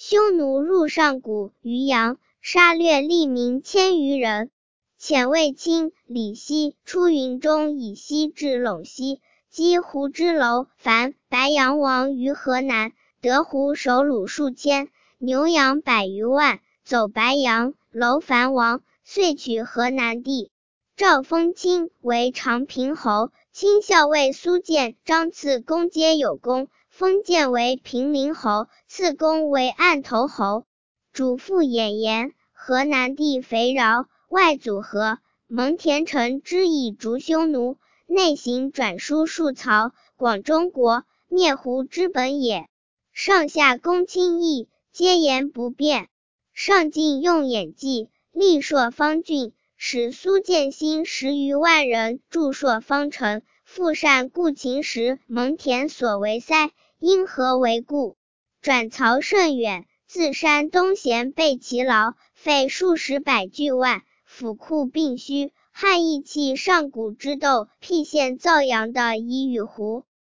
匈奴入上谷、渔阳，杀掠吏民千余人。遣卫青、李希出云中以西至陇西，击胡之楼、樊、白阳王于河南，得胡首虏数千，牛羊百余万，走白阳、楼樊王，遂取河南地。赵封钦为长平侯，卿校尉苏建、张次公皆有功，封建为平陵侯，次公为案头侯。主父偃言，河南地肥饶，外阻河，蒙恬臣之以逐匈奴，内行转输数曹，广中国，灭胡之本也。上下公卿议，皆言不变。上进用演计，立朔方郡，使苏建兴10余万人筑朔方城，复善故秦时蒙恬所为塞，因何为故？转曹甚远，自山东咸备其劳，费数十百巨万，府库并虚，汉义弃上古之斗，辟县造阳的以与胡。